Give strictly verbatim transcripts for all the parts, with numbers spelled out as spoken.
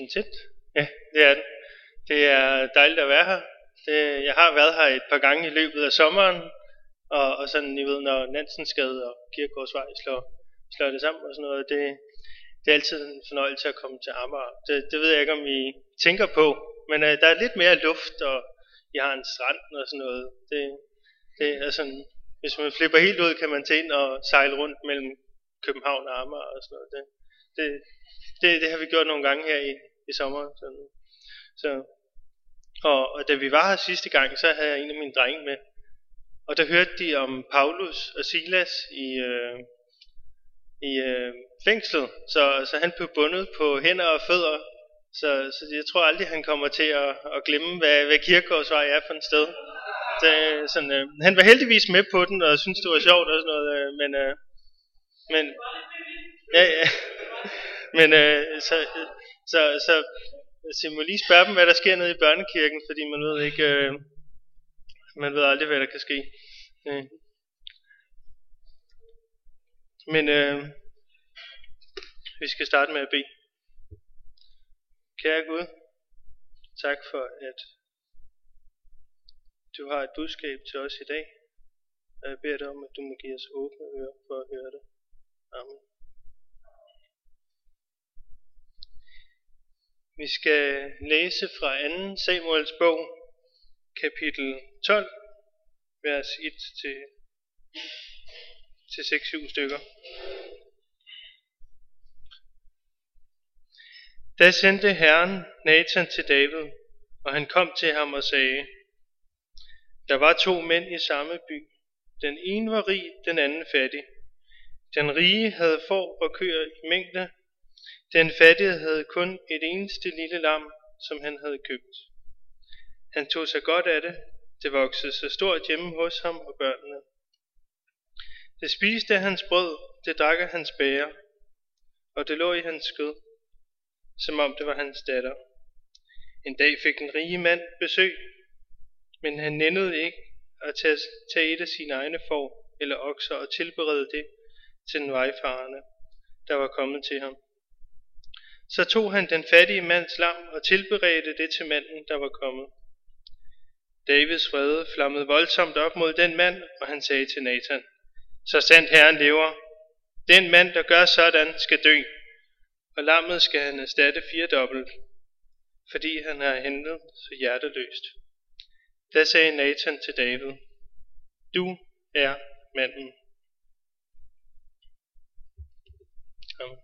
tusind tæt. Ja, det er det. Det er dejligt at være her. Det, jeg har været her et par gange i løbet af sommeren, og, og sådan, I ved, når Nansensgade og Kirkegårdsvej slår, slår det sammen og sådan noget, det, det er altid en fornøjelse at komme til Amager. Det, det ved jeg ikke, om I tænker på, men uh, der er lidt mere luft, og I har en strand og sådan noget. Det, det er sådan, hvis man flipper helt ud, kan man tage ind og sejle rundt mellem København og Amager og sådan noget. Det, det, det, det har vi gjort nogle gange her i, i sommer. Sådan. Så, og, og da vi var her sidste gang, så havde jeg en af mine drenge med. Og der hørte de om Paulus og Silas i, øh, i øh, fængslet. Så, så han blev bundet på hænder og fødder. Så, så jeg tror aldrig, han kommer til at, at glemme, hvad, hvad Kirkegårdsvej er for et sted. Så, sådan, øh, han var heldigvis med på den, og syntes, det var sjovt og sådan noget. Øh, men, øh, men, ja, ja. men øh, så, så, så, så jeg må lige spørge dem, hvad der sker nede i børnekirken, fordi man ved ikke, øh, man ved aldrig, hvad der kan ske. Øh. Men øh, vi skal starte med at bede. Kære Gud, tak for, at du har et budskab til os i dag. Og jeg beder dig om, at du må give os åbne ører for at høre det. Amen. Vi skal læse fra anden Samuels bog, kapitel tolv, vers et til seks syv stykker. Da sendte Herren Nathan til David, og han kom til ham og sagde: Der var to mænd i samme by. Den ene var rig, den anden fattig. Den rige havde får og køer i mængde. Den fattige havde kun et eneste lille lam, som han havde købt. Han tog sig godt af det. Det voksede så stort hjemme hos ham og børnene. Det spiste hans brød, det drak af hans bæger, og det lå i hans skød, som om det var hans datter. En dag fik den rige mand besøg, men han nændede ikke at tage, tage et af sine egne får eller okser og tilberede det til den vejfarende, der var kommet til ham. Så tog han den fattige mands lam og tilberedte det til manden, der var kommet. Davids vrede flammede voldsomt op mod den mand, og han sagde til Nathan: Så sandt Herren lever, den mand, der gør sådan, skal dø, og lammet skal han erstatte firedobbelt, fordi han har handlet så hjerteløst. Da sagde Nathan til David: Du er manden. Amen.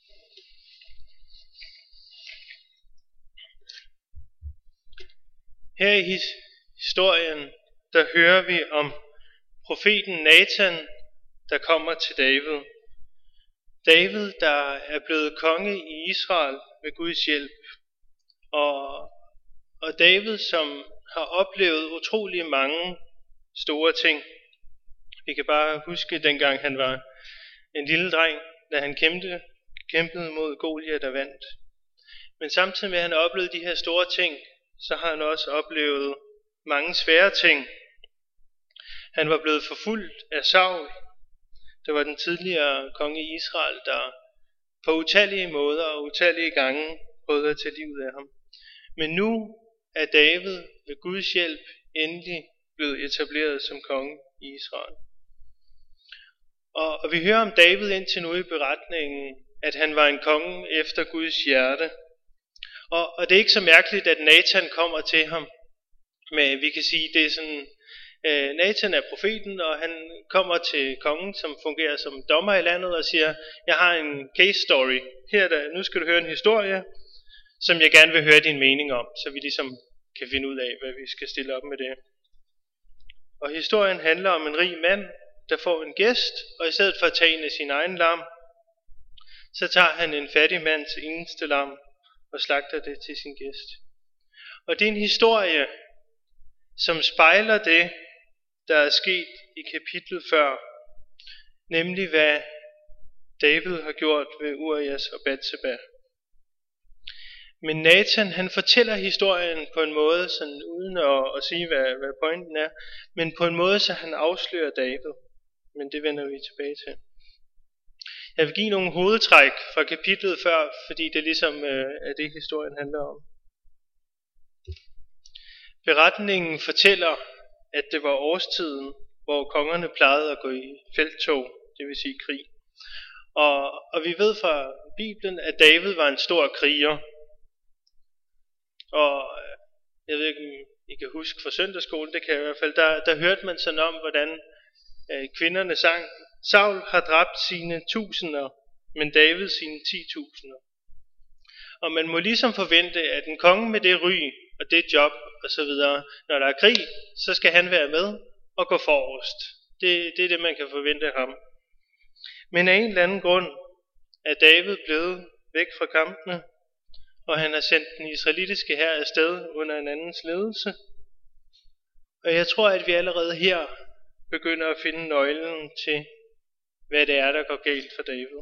Her i historien, der hører vi om profeten Nathan, der kommer til David. David, der er blevet konge i Israel ved Guds hjælp. Og, og David, som har oplevet utrolig mange store ting. Vi kan bare huske, dengang han var en lille dreng, da han kæmpede, kæmpede mod Goliat og vandt. Men samtidig med, at han har oplevet de her store ting, så har han også oplevet mange svære ting. Han var blevet forfulgt af Saul. Det var den tidligere konge i Israel, der på utallige måder og utallige gange prøvede at tage livet af ham. Men nu er David ved Guds hjælp endelig blevet etableret som konge i Israel. Og, og vi hører om David indtil nu i beretningen, at han var en konge efter Guds hjerte. Og, og det er ikke så mærkeligt, at Nathan kommer til ham. Men vi kan sige, det er sådan, øh, Nathan er profeten, og han kommer til kongen, som fungerer som dommer i landet, og siger: Jeg har en case story. Her der, nu skal du høre en historie, som jeg gerne vil høre din mening om, så vi ligesom kan finde ud af, hvad vi skal stille op med det. Og historien handler om en rig mand, der får en gæst, og i stedet for at tage en af sin egen lam, så tager han en fattig mands eneste lam og slagter det til sin gæst. Og det er en historie, som spejler det, der er sket i kapitlet før, nemlig hvad David har gjort ved Urias og Batseba. Men Nathan, han fortæller historien på en måde, sådan uden at, at sige, hvad, hvad pointen er, men på en måde, så han afslører David. Men det vender vi tilbage til. Jeg vil give nogle hovedtræk fra kapitlet før, fordi det ligesom øh, er det, historien handler om. Beretningen fortæller, at det var årstiden, hvor kongerne plejede at gå i felttog, det vil sige krig. Og, og vi ved fra Bibelen, at David var en stor kriger. Og jeg ved ikke, om I kan huske fra søndagsskolen, det kan jeg i hvert fald, der, der hørte man sådan om, hvordan øh, kvinderne sang, Saul har dræbt sine tusinder, men David sine ti tusinder. Og man må ligesom forvente, at en konge med det ry og det job og så videre, når der er krig, så skal han være med og gå forrest. Det, det er det, man kan forvente af ham. Men af en eller anden grund er David blevet væk fra kampene, og han har sendt den israelitiske hær afsted under en andens ledelse. Og jeg tror, at vi allerede her begynder at finde nøglen til, hvad det er, der går galt for David.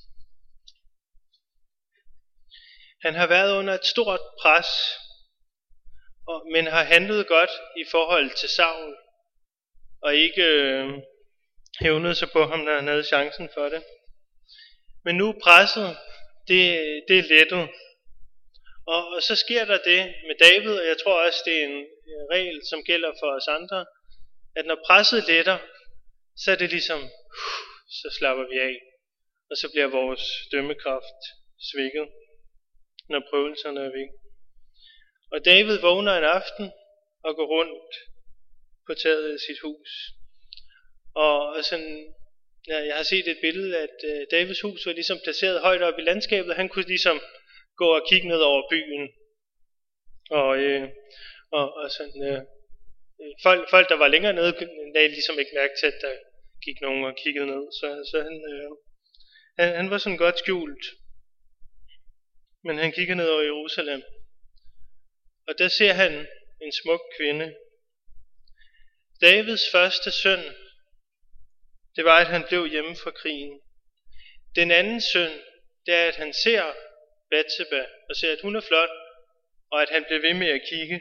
Han har været under et stort pres, men har handlet godt i forhold til Saul, og ikke øh, hævnet sig på ham, når han havde chancen for det. Men nu presset, det, det er lettet. Og, og så sker der det med David, og jeg tror også, det er en regel, som gælder for os andre, at når presset letter, så er det ligesom, uh, så slapper vi af, og så bliver vores dømmekraft svækket, når prøvelserne er væk. Og David vågner en aften og går rundt på taget af sit hus. Og, og sådan, ja, jeg har set et billede, at uh, Davids hus var ligesom placeret højt op i landskabet. Han kunne ligesom gå og kigge ned over byen. Og, øh, og, og sådan, øh, folk, folk, der var længere nede, lagde ligesom ikke mærke til, at der gik nogen og kiggede ned. Så, så han, øh, han, han var sådan godt skjult. Men han kigger ned over Jerusalem. Og der ser han en smuk kvinde. Davids første søn, det var, at han blev hjemme fra krigen. Den anden søn, det er, at han ser Batseba og ser, at hun er flot, og at han bliver ved med at kigge.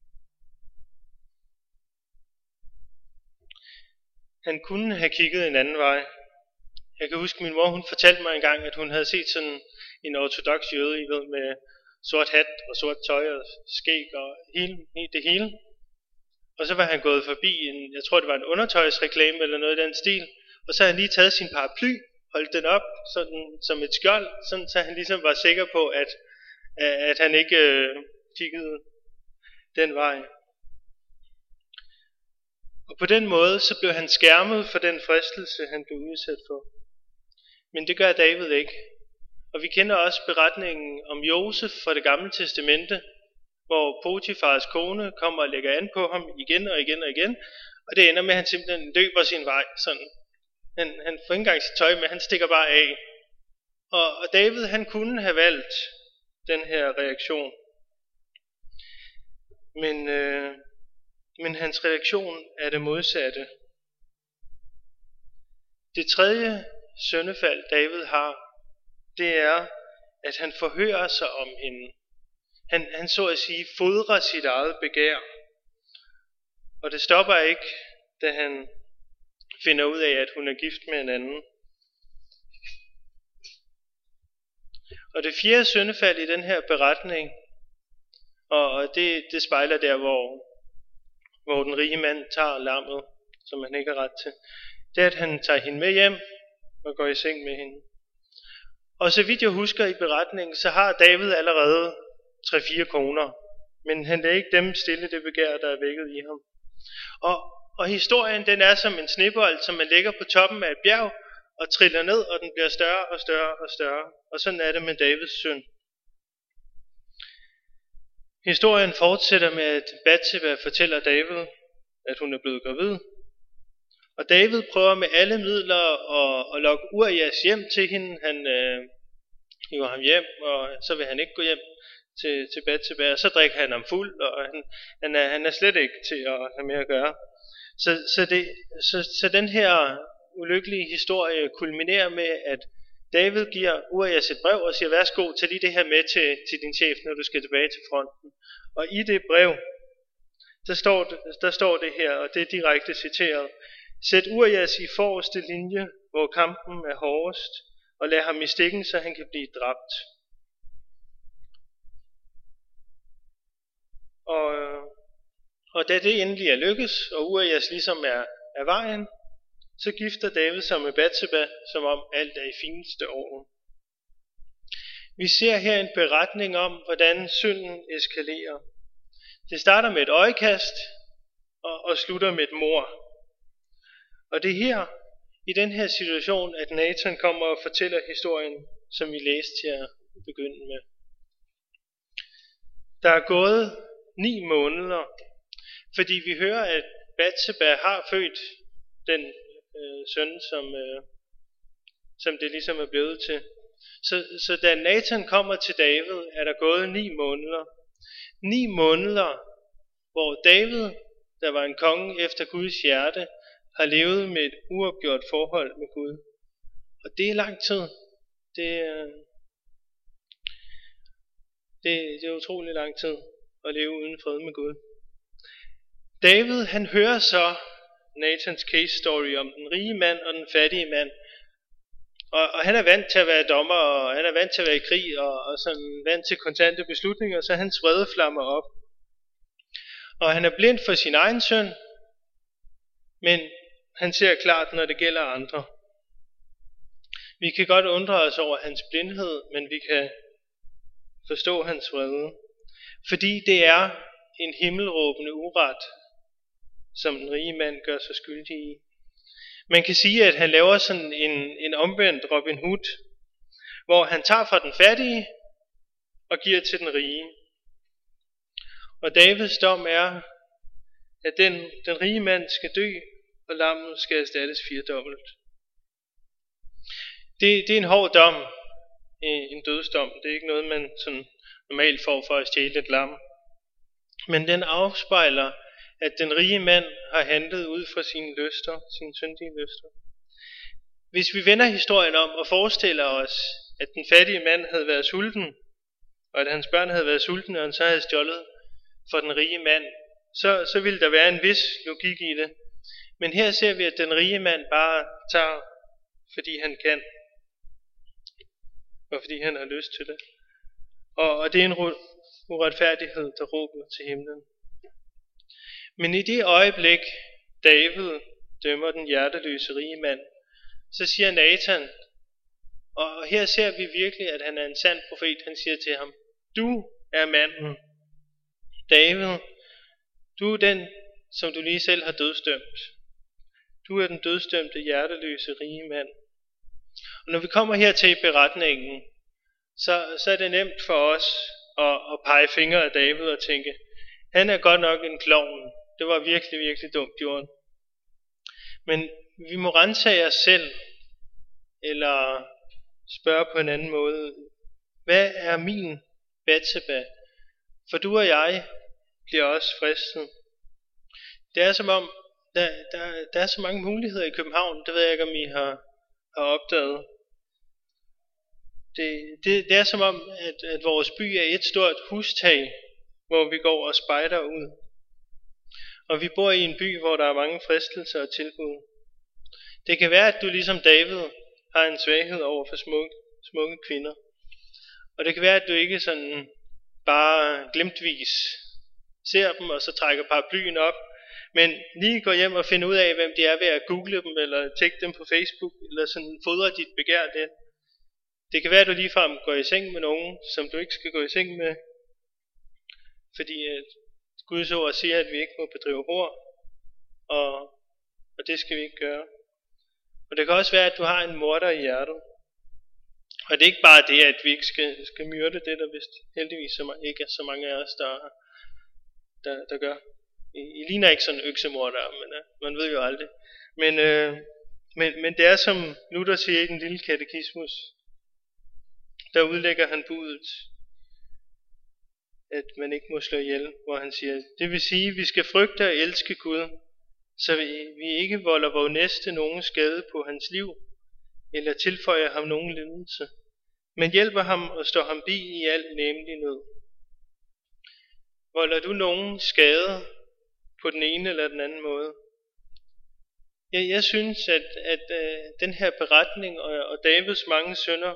Han kunne have kigget en anden vej. Jeg kan huske, min mor, hun fortalte mig engang, at hun havde set sådan en ortodox jøde, I ved, med sort hat og sort tøj og skæg og hele, det hele. Og så var han gået forbi en, jeg tror det var en undertøjsreklame eller noget i den stil, og så havde han lige taget sin paraply, holdt den op sådan, som et skjold, sådan, så han ligesom var sikker på, at, at han ikke øh, kiggede den vej. Og på den måde, så blev han skærmet for den fristelse, han blev udsat for. Men det gør David ikke. Og vi kender også beretningen om Josef fra det gamle testamente, hvor Potifars kone kommer og lægger an på ham igen og igen og igen, og det ender med, at han simpelthen løber sin vej. Sådan. Han, han får ikke engang sit tøj med, han stikker bare af. Og, og David, han kunne have valgt den her reaktion. Men, øh, men hans reaktion er det modsatte. Det tredje syndefald, David har, det er, at han forhører sig om hende. Han, han så at sige fodrer sit eget begær. Og det stopper ikke, da han finder ud af, at hun er gift med en anden. Og det fjerde syndefald i den her beretning, og, og det, det spejler der, hvor, hvor den rige mand tager lammet, som han ikke har ret til, det er, at han tager hende med hjem og går i seng med hende. Og så vidt jeg husker i beretningen, så har David allerede tre-fire koner, men han lader ikke dem stille det begær, der er vækket i ham. Og, og historien, den er som en snebold, som man lægger på toppen af et bjerg, og triller ned, og den bliver større og større og større. Og sådan er det med Davids søn. Historien fortsætter med, at Batseba fortæller David, at hun er blevet gravid. Og David prøver med alle midler at, at lokke Urias hjem til hende. Han øh, hiver ham hjem, og så vil han ikke gå hjem til, til Batseba, og så drikker han ham fuld, og han, han, er, han er slet ikke til at have mere at gøre. Så, så, det, så, så den her ulykkelige historie kulminerer med, at David giver Urias et brev og siger, værsgo, tag lige det her med til, til din chef, når du skal tilbage til fronten. Og i det brev, der står, der står det her, og det er direkte citeret: sæt Urias i forreste linje, hvor kampen er hårdest, og lade ham i stikken, så han kan blive dræbt. Og, og da det endelig er lykkes, og Urias ligesom er, er vejen, så gifter David sig med Batseba, som om alt er i fineste orden. Vi ser her en beretning om, hvordan synden eskalerer. Det starter med et øjekast, og, og slutter med et mord. Og det er her, i den her situation, at Nathan kommer og fortæller historien, som vi læste til at begynde med. Der er gået ni måneder, fordi vi hører, at Batseba har født den øh, søn, som, øh, som det ligesom er blevet til. Så, så da Nathan kommer til David, er der gået ni måneder. Ni måneder, hvor David, der var en konge efter Guds hjerte, har levet med et uopgjort forhold med Gud. Og det er lang tid. Det, det, det er utrolig lang tid at leve uden fred med Gud. David, han hører så Nathans case story om den rige mand og den fattige mand. Og, og han er vant til at være dommer, og han er vant til at være i krig, og, og sådan vant til kontante beslutninger, så hans vrede flammer op. Og han er blind for sin egen søn, men han ser klart, når det gælder andre. Vi kan godt undre os over hans blindhed, men vi kan forstå hans vrede. Fordi det er en himmelråbende uret, som den rige mand gør sig skyldig i. Man kan sige, at han laver sådan en, en omvendt Robin Hood, hvor han tager fra den fattige og giver til den rige. Og Davids dom er, at den, den rige mand skal dø, og lammet skal erstattes firedobbelt. Det, det er en hård dom, en dødsdom. Det er ikke noget, man sådan normalt får for at stjæle et lam. Men den afspejler, at den rige mand har handlet ud fra sine lyster, sine syndige lyster. Hvis vi vender historien om og forestiller os, at den fattige mand havde været sulten, og at hans børn havde været sultne, og han så havde stjålet for den rige mand, så, så ville der være en vis logik i det. Men her ser vi, at den rige mand bare tager, fordi han kan, og fordi han har lyst til det. Og, og det er en uretfærdighed, der råber til himlen. Men i det øjeblik, David dømmer den hjerteløse rige mand, så siger Nathan, og her ser vi virkelig, at han er en sand profet, han siger til ham, du er manden, David, du er den, som du lige selv har dødsdømt. Du er den dødsdømte, hjerteløse rige mand. Og når vi kommer her til beretningen, så, så er det nemt for os at, at pege fingre af David og tænke, han er godt nok en klovn. Det var virkelig, virkelig dumt gjort. Men vi må ransage os selv, eller spørge på en anden måde, hvad er min Batseba? For du og jeg bliver også fristet. Det er som om, der, der, der er så mange muligheder i København, det ved jeg ikke, om I har, har opdaget. Det, det, det er som om, at, at vores by er et stort hustag, hvor vi går og spejder ud. Og vi bor i en by, hvor der er mange fristelser og tilbud. Det kan være, at du ligesom David har en svaghed over for smukke, smukke kvinder. Og det kan være, at du ikke sådan bare glemtvis ser dem, og så trækker paraplyen op, men lige går hjem og finder ud af, hvem de er ved at google dem, eller tjekke dem på Facebook, eller sådan fodre dit begær lidt. Det kan være, at du ligefrem går i seng med nogen, som du ikke skal gå i seng med, fordi at Guds ord siger, at vi ikke må bedrive hor, og, og det skal vi ikke gøre. Og det kan også være, at du har en morder i hjertet. Og det er ikke bare det, at vi ikke skal, skal myrde det, der vist heldigvis ikke er så mange af os, der, der, der gør. I, I ligner ikke sådan en øksemorder, men uh, man ved jo aldrig. Men, øh, men, men det er som Luther siger i den lille katekismus, der udlægger han budet, at man ikke må slå ihjel, hvor han siger, det vil sige, at vi skal frygte og elske Gud, så vi, vi ikke volder vores næste nogen skade på hans liv, eller tilføjer ham nogen lidelse, men hjælper ham og står ham bi i al nemlig nød. Volder du nogen skade på den ene eller den anden måde, Jeg, jeg synes, at, at øh, den her beretning og, og Davids mange sønner,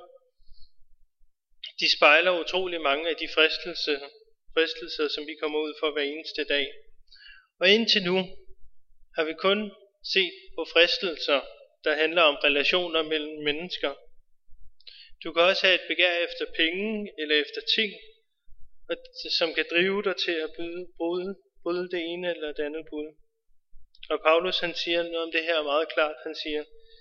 de spejler utrolig mange af de fristelser, fristelser, som vi kommer ud for hver eneste dag. Og indtil nu har vi kun set på fristelser, der handler om relationer mellem mennesker. Du kan også have et begær efter penge eller efter ting, som kan drive dig til at bryde, bryde det ene eller det andet bud. Og Paulus han siger noget om det her meget klart. Han siger,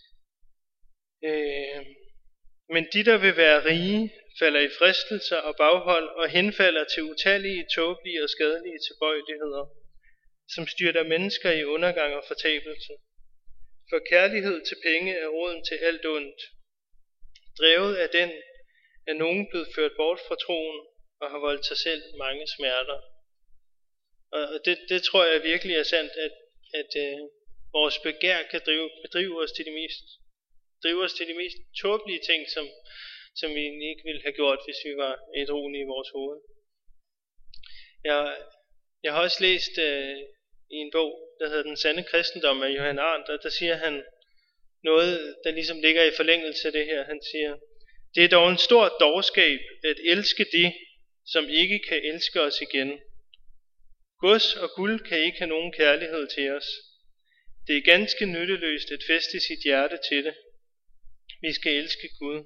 øh, men de der vil være rige, falder i fristelser og baghold og henfalder til utallige, tåbelige og skadelige tilbøjeligheder, som styrter mennesker i undergang og fortabelse. For kærlighed til penge er roden til alt ondt. Drevet af den er nogen blevet ført bort fra troen og har voldt sig selv mange smerter. Og det, det tror jeg virkelig er sandt, at, at øh, vores begær kan drive, bedrive os til de mest, drive os til de mest tåbelige ting, som, som vi ikke ville have gjort, hvis vi var ædruelige i vores hoved. Jeg, jeg har også læst øh, i en bog, der hedder Den Sande Kristendom af Johan Arndt, og der siger han noget, der ligesom ligger i forlængelse af det her. Han siger, det er dog en stor dårskab at elske det, som ikke kan elske os igen. Gods og guld kan ikke have nogen kærlighed til os. Det er ganske nytteløst at fæste sit hjerte til det. Vi skal elske Gud.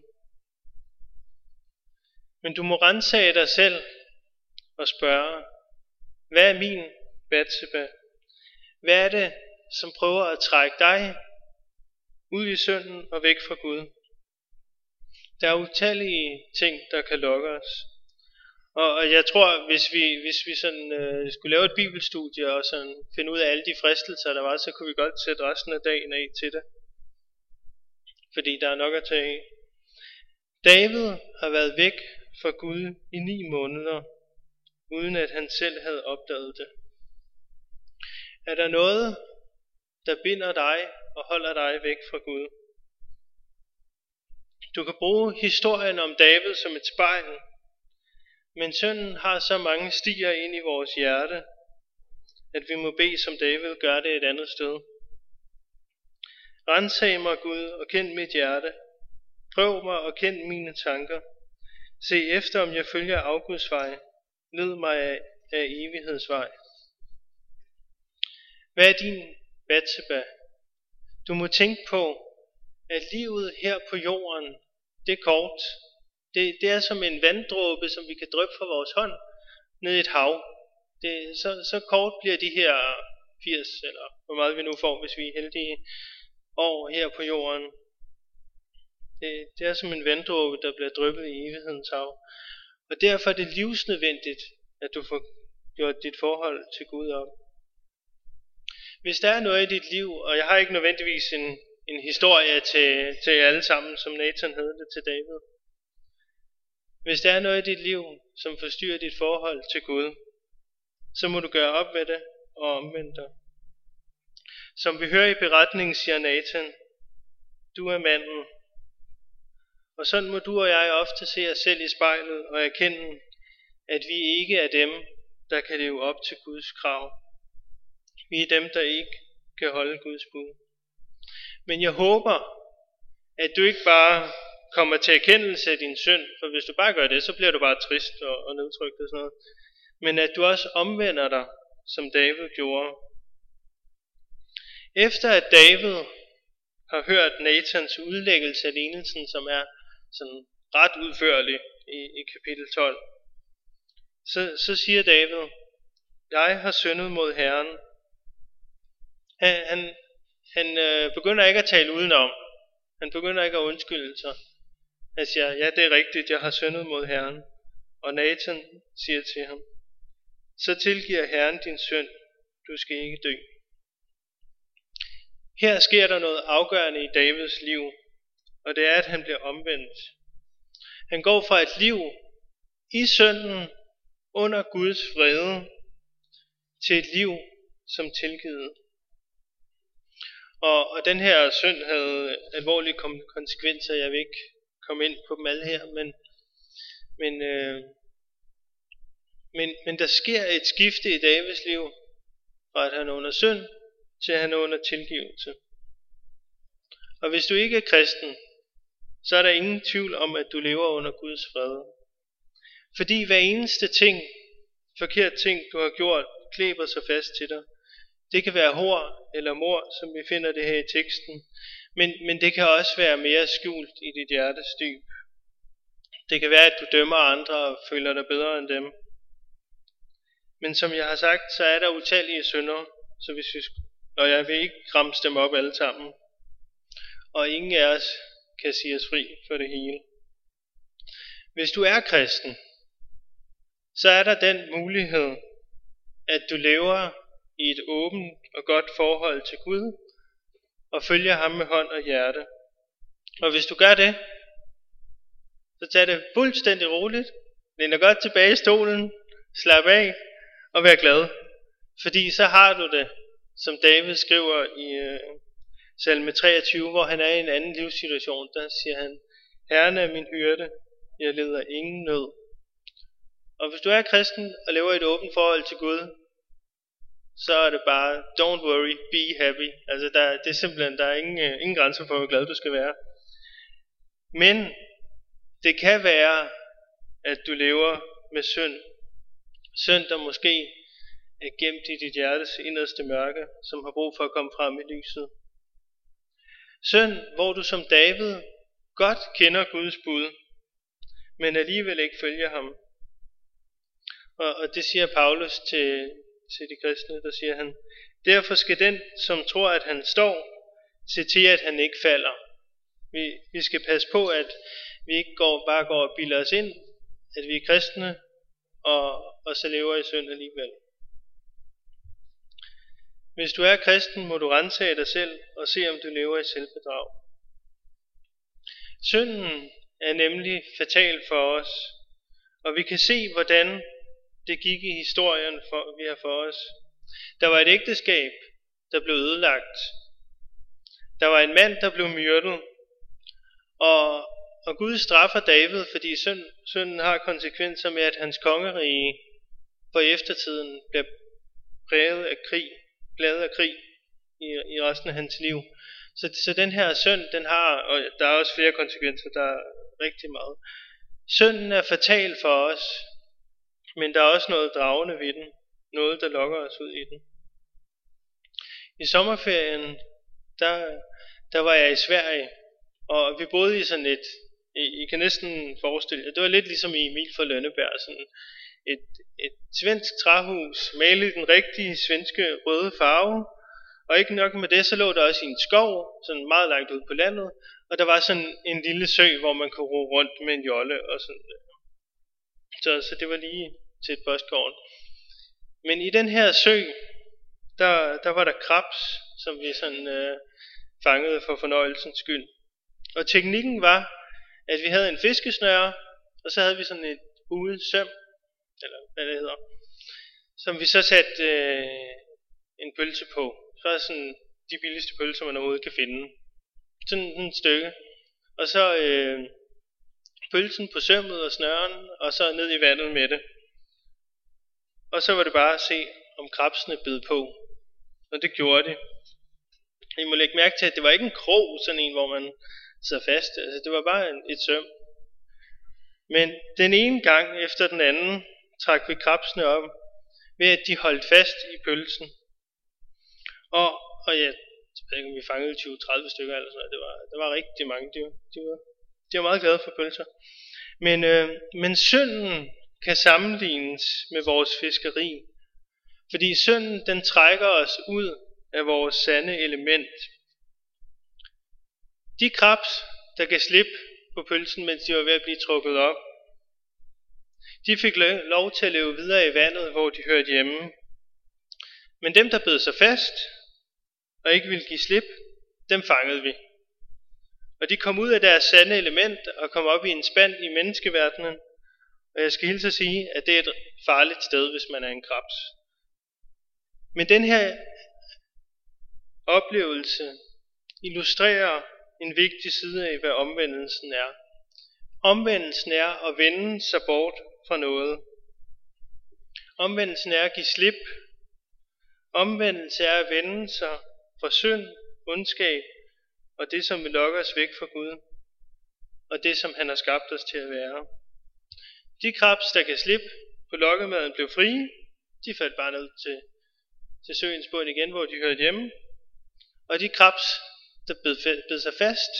Men du må ransage dig selv og spørge, hvad er min Batseba? Hvad er det, som prøver at trække dig ud i synden og væk fra Gud? Der er utallige ting, der kan lokke os. Og, og jeg tror, hvis vi, hvis vi sådan, øh, skulle lave et bibelstudie og sådan finde ud af alle de fristelser, der var, så kunne vi godt sætte resten af dagen af til det. Fordi der er nok at tage af. David har været væk fra Gud i ni måneder, uden at han selv havde opdaget det. Er der noget, der binder dig og holder dig væk fra Gud? Du kan bruge historien om David som et spejl, men synden har så mange stier ind i vores hjerte, at vi må bede som David gør det et andet sted. Ransag mig, Gud, og kend mit hjerte. Prøv mig og kend mine tanker. Se efter, om jeg følger afguds vej. Led mig af, af evighedsvej. Hvad er din Batseba? Du må tænke på, at livet her på jorden, det er kort. Det, det er som en vanddråbe, som vi kan dryppe fra vores hånd ned i et hav. Det, så, så kort bliver de her firs, eller hvor meget vi nu får, hvis vi er heldige, år her på jorden. Det, det er som en vanddråbe, der bliver dryppet i evighedens hav. Og derfor er det livsnødvendigt, at du får gjort dit forhold til Gud op. Hvis der er noget i dit liv, og jeg har ikke nødvendigvis en, en historie til, til alle sammen, som Nathan havde det til David. Hvis der er noget i dit liv, som forstyrrer dit forhold til Gud, så må du gøre op med det og omvende dig. Som vi hører i beretningen, siger Nathan, du er manden. Og sådan må du og jeg ofte se os selv i spejlet og erkende, at vi ikke er dem, der kan leve op til Guds krav. Vi er dem, der ikke kan holde Guds bud. Men jeg håber, at du ikke bare kommer til erkendelse af din synd, for hvis du bare gør det, så bliver du bare trist og, og nedtrykt og sådan noget. Men at du også omvender dig, som David gjorde. Efter at David har hørt Nathans udlæggelse af lignelsen, som er sådan ret udførlig i, i kapitel tolv, så, så siger David, jeg har syndet mod Herren. Han, han, han øh, begynder ikke at tale udenom. Han begynder ikke at undskylde sig. Han siger, ja, det er rigtigt, jeg har syndet mod Herren. Og Nathan siger til ham, så tilgiver Herren din synd, du skal ikke dø. Her sker der noget afgørende i Davids liv, og det er, at han bliver omvendt. Han går fra et liv i synden under Guds vrede til et liv som tilgivet. Og, og den her synd havde alvorlige konsekvenser. Jeg vil ikke komme ind på dem alle her, men, men, øh, men, men der sker et skifte i Davids liv, fra at han er under synd, til at han er under tilgivelse. Og hvis du ikke er kristen, så er der ingen tvivl om, at du lever under Guds fred. Fordi hver eneste ting, forkert ting, du har gjort, klæber sig fast til dig. Det kan være hor eller mor, som vi finder det her i teksten. Men, men det kan også være mere skjult i dit hjertes dyb. Det kan være, at du dømmer andre og føler dig bedre end dem. Men som jeg har sagt, så er der utallige synder, så hvis vi, og jeg vil ikke ramse dem op alle sammen. Og ingen af os kan sige os fri for det hele. Hvis du er kristen, så er der den mulighed, at du lever i et åbent og godt forhold til Gud, og følger ham med hånd og hjerte. Og hvis du gør det, så tag det fuldstændig roligt, læn dig godt tilbage i stolen, slap af og vær glad. Fordi så har du det, som David skriver i uh, salme treogtyve, hvor han er i en anden livssituation. Der siger han, Herren er min hyrde, jeg lider ingen nød. Og hvis du er kristen og lever i et åbent forhold til Gud, så er det bare, don't worry, be happy. Altså der, det er simpelthen, der er ingen, uh, ingen grænser for, hvor glad du skal være. Men det kan være, at du lever med synd. Synd, der måske er gemt i dit hjertes inderste mørke, som har brug for at komme frem i lyset. Synd, hvor du som David godt kender Guds bud, men alligevel ikke følger ham. Og, og det siger Paulus til, til de kristne, der siger han, derfor skal den, som tror, at han står, se til, at han ikke falder. Vi, vi skal passe på, at vi ikke går, bare går og bilder os ind, at vi er kristne, og, og så lever i synd alligevel. Hvis du er kristen, må du ransage dig selv og se, om du lever i selvbedrag. Synden er nemlig fatal for os, og vi kan se, hvordan det gik i historien, for, vi har for os. Der var et ægteskab, der blev ødelagt. Der var en mand, der blev myrdet. Og, og Gud straffer David, fordi synd, synden har konsekvenser med, at hans kongerige for eftertiden bliver præget af krig, glad af krig i, i resten af hans liv. Så, så den her synd, den har, og der er også flere konsekvenser, der er rigtig meget. Synden er fatal for os, men der er også noget dragende ved den, noget der lokker os ud i den. I sommerferien, der, der var jeg i Sverige, og vi boede i sådan et, I, I kan næsten forestille jer, det var lidt ligesom i Emil fra Lønneberg, sådan et, et svensk træhus, malet i den rigtige svenske røde farve, og ikke nok med det, så lå der også i en skov, sådan meget langt ude på landet, og der var sådan en lille sø, hvor man kunne ro rundt med en jolle, og sådan. Så, så det var lige til et postkort. Men i den her sø, der, der var der krebs, som vi sådan øh, fangede for fornøjelsens skyld. Og teknikken var, at vi havde en fiskesnøre, og så havde vi sådan et ude søm, eller hvad det hedder, som vi så satte øh, en pølse på. Så er sådan de billigste pølser, man overhovedet kan finde. Sådan en stykke. Og så øh, pølsen på sømmet og snøren, og så ned i vandet med det. Og så var det bare at se, om krebsene bed på. Og det gjorde det. I må lægge mærke til, at det var ikke en krog, sådan en, hvor man sad fast. Altså, det var bare en, et søm. Men den ene gang efter den anden trak vi krebsene op, ved at de holdt fast i pølsen. Og, og ja, jeg ved ikke, om vi fangede tyve til tredive stykker eller sådan noget. Det var, det var rigtig mange. De var, de var, de var meget glade for pølser. Men, øh, men synden kan sammenlignes med vores fiskeri. Fordi synden, den trækker os ud af vores sande element. De krebs, der gav slip på pølsen, mens de var ved at blive trukket op, de fik lov til at leve videre i vandet, hvor de hørte hjemme. Men dem, der bed sig fast og ikke ville give slip, dem fangede vi. Og de kom ud af deres sande element og kom op i en spand i menneskeverdenen. Og jeg skal hilse at sige, at det er et farligt sted, hvis man er en krebs. Men den her oplevelse illustrerer en vigtig side af, hvad omvendelsen er. Omvendelsen er at vende sig bort fra noget. Omvendelsen er at give slip. Omvendelse er at vende sig fra synd, ondskab og det som vil lokke os væk fra Gud, og det som han har skabt os til at være. De krebs, der kan slippe på lokkemaden, blev frie. De faldt bare ned til, til søens bund igen, hvor de hørte hjemme. Og de krebs, der bed, bed sig fast,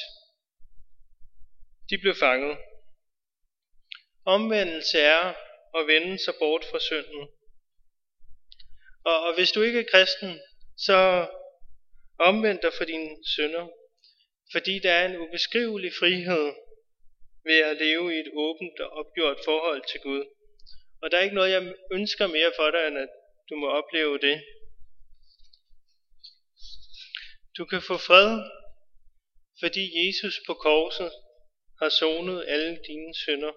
de blev fanget. Omvendelse er at vende sig bort fra synden. Og, og hvis du ikke er kristen, så omvend dig fra dine synder. Fordi der er en ubeskrivelig frihed ved at leve i et åbent og opgjort forhold til Gud. Og der er ikke noget, jeg ønsker mere for dig, end at du må opleve det. Du kan få fred, fordi Jesus på korset har sonet alle dine synder.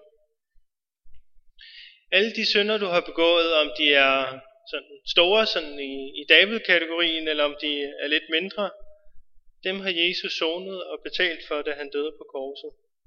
Alle de synder, du har begået, om de er sådan store sådan i, i David-kategorien, eller om de er lidt mindre, dem har Jesus sonet og betalt for, da han døde på korset.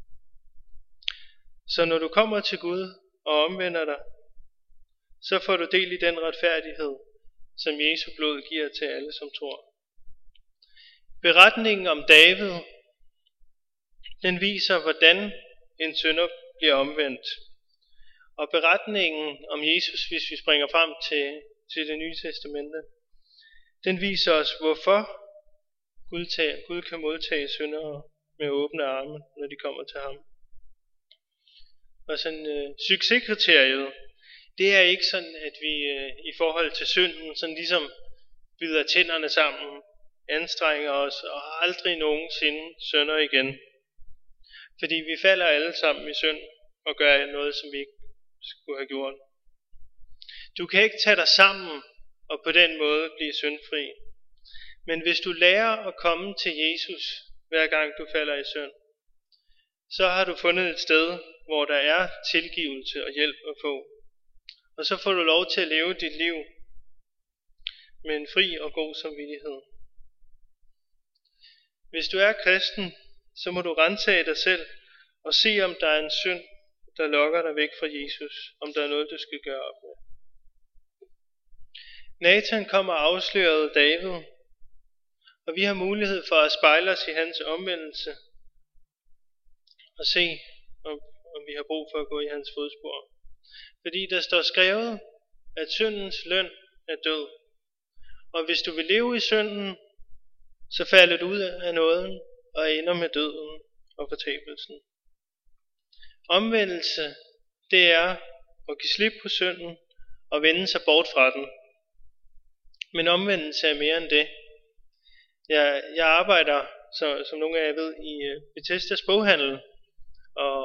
Så når du kommer til Gud og omvender dig, så får du del i den retfærdighed, som Jesu blod giver til alle, som tror. Beretningen om David, den viser, hvordan en synder bliver omvendt. Og beretningen om Jesus, hvis vi springer frem til, til det nye testamente, den viser os, hvorfor Gud, tager, Gud kan modtage syndere med åbne arme, når de kommer til ham. Og sådan øh, succeskriteriet, det er ikke sådan, at vi øh, i forhold til synden sådan ligesom bider tænderne sammen, anstrenger os og aldrig nogensinde synder igen. Fordi vi falder alle sammen i synd og gør noget, som vi ikke skulle have gjort. Du kan ikke tage dig sammen og på den måde blive syndfri. Men hvis du lærer at komme til Jesus, hver gang du falder i synd, så har du fundet et sted, hvor der er tilgivelse og hjælp at få. Og så får du lov til at leve dit liv med en fri og god samvittighed. Hvis du er kristen, så må du ransage dig selv og se, om der er en synd, der lokker dig væk fra Jesus, om der er noget, du skal gøre op med. Nathan kommer og afslørede David, og vi har mulighed for at spejle os i hans omvendelse og se, om, om vi har brug for at gå i hans fodspor. Fordi der står skrevet, at syndens løn er død. Og hvis du vil leve i synden, så falder du ud af nåden og ender med døden og fortabelsen. Omvendelse, det er at give slip på synden og vende sig bort fra den. Men omvendelse er mere end det. Jeg, jeg arbejder, så, som nogle af jer ved, i uh, Bethesdas boghandel, og,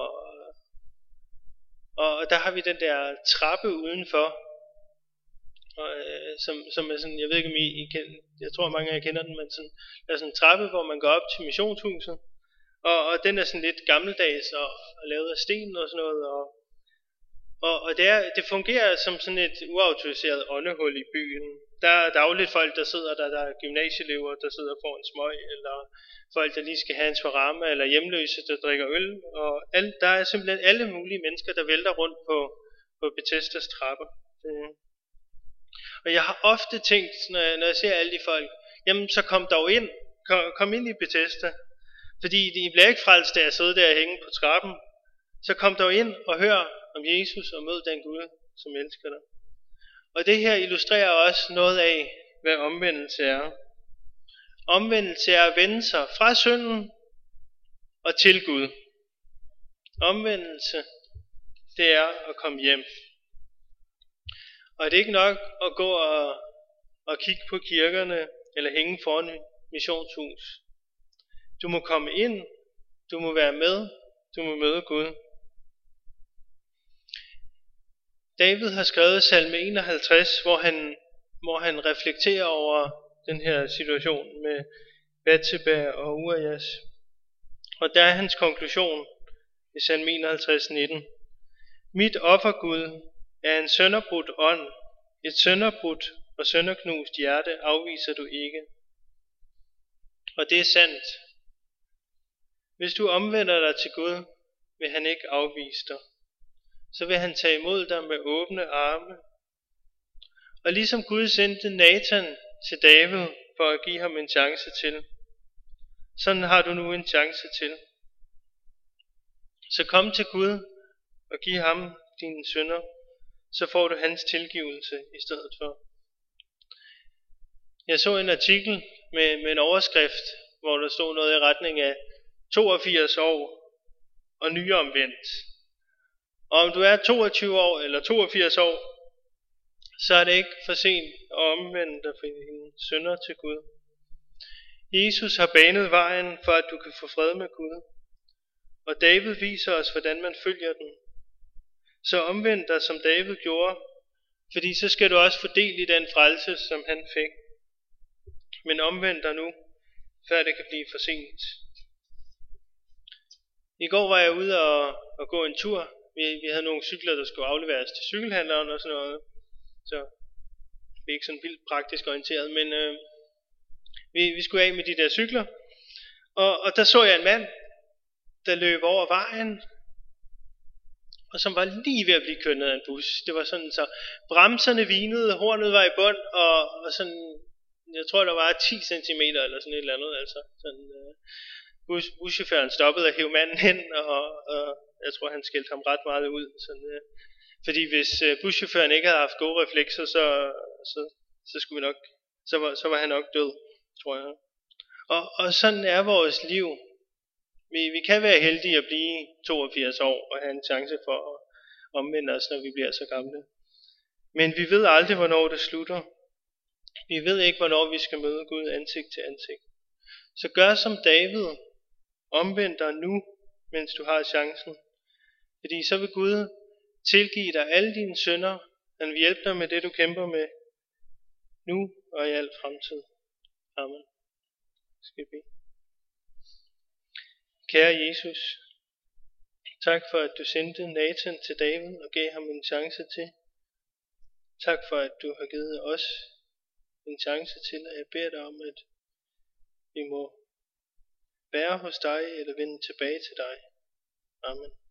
og der har vi den der trappe udenfor, og, uh, som, som er sådan, jeg ved ikke om I, I kender, jeg tror mange af jer kender den, men sådan, der er sådan en trappe, hvor man går op til missionshuset, og, og den er sådan lidt gammeldags og, og lavet af sten og sådan noget, og, og, og det, er, det fungerer som sådan et uautoriseret åndehul i byen. Der er dagligt folk, der sidder der, der er gymnasieelever, der sidder foran smøg, eller folk, der lige skal have en svarama, eller hjemløse, der drikker øl, og alle, der er simpelthen alle mulige mennesker, der vælter rundt på, på Bethesdas trapper. Mm. Og jeg har ofte tænkt, når jeg, når jeg ser alle de folk, jamen så kom dog ind, kom, kom ind i Bethesda, fordi I bliver ikke frelst af at sidde der og hænge på trappen, så kom dog ind og hør om Jesus og mød den Gud, som elsker dig. Og det her illustrerer også noget af, hvad omvendelse er. Omvendelse er at vende sig fra synden og til Gud. Omvendelse, det er at komme hjem. Og det er ikke nok at gå og, og kigge på kirkerne, eller hænge foran et missionshus. Du må komme ind, du må være med, du må møde Gud. David har skrevet salme enoghalvtreds, hvor han, hvor han reflekterer over den her situation med Batseba og Urias. Og der er hans konklusion i salme enoghalvtreds nitten. Mit offer, Gud, er en sønderbrudt ånd, et sønderbrudt og sønderknust hjerte afviser du ikke. Og det er sandt. Hvis du omvender dig til Gud, vil han ikke afvise dig. Så vil han tage imod dig med åbne arme. Og ligesom Gud sendte Nathan til David for at give ham en chance til, Sådan har du nu en chance til. Så kom til Gud og giv ham dine synder, så får du hans tilgivelse i stedet for. Jeg så en artikel med, med en overskrift, hvor der stod noget i retning af toogfirs år og nyomvendt. Og om du er toogtyve år eller toogfirs år, så er det ikke for sent at omvende dig for dine synder til Gud. Jesus har banet vejen for, at du kan få fred med Gud. Og David viser os, hvordan man følger den. Så omvend dig, som David gjorde, fordi så skal du også få del i den frelse, som han fik. Men omvend dig nu, før det kan blive for sent. I går var jeg ude og, og gå en tur. Vi, vi havde nogle cykler, der skulle afleveres til cykelhandleren og sådan noget. Så vi er ikke sådan vildt praktisk orienteret, men øh, vi, vi skulle af med de der cykler. Og, og der så jeg en mand, der løb over vejen, og som var lige ved at blive kørt ned af en bus. Det var sådan, så bremserne vinede, hornet var i bund, og, og sådan, jeg tror der var ti centimeter eller sådan et eller andet, altså sådan, øh, bus, buschaufføren stoppede og hævde manden hen, og, og jeg tror han skældte ham ret meget ud, sådan, øh, fordi hvis øh, buschaufføren ikke havde haft gode reflekser, så, så, så skulle vi nok, så var, så var han nok død, tror jeg. Og, og sådan er vores liv. Vi, vi kan være heldige at blive toogfirs år og have en chance for at omvende os, når vi bliver så gamle. Men vi ved aldrig, hvornår det slutter. Vi ved ikke, hvornår vi skal møde Gud ansigt til ansigt. Så gør som David. Omvend dig nu, mens du har chancen. Fordi så vil Gud tilgive dig alle dine synder. Han vil hjælpe dig med det, du kæmper med. Nu og i al fremtid. Amen. Skal vi? Kære Jesus, tak for at du sendte Nathan til David og gav ham en chance til. Tak for at du har givet os en chance til, at jeg beder dig om, at vi må være hos dig eller vende tilbage til dig. Amen.